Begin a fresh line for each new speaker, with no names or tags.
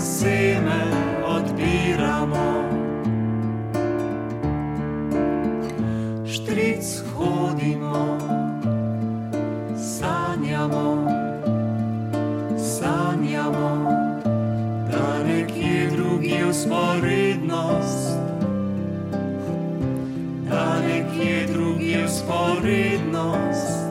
seme odbiramo. Štric hodimo, sanjamo, sanjamo, da nekje drugi usporednost, da nekje drugi usporednost.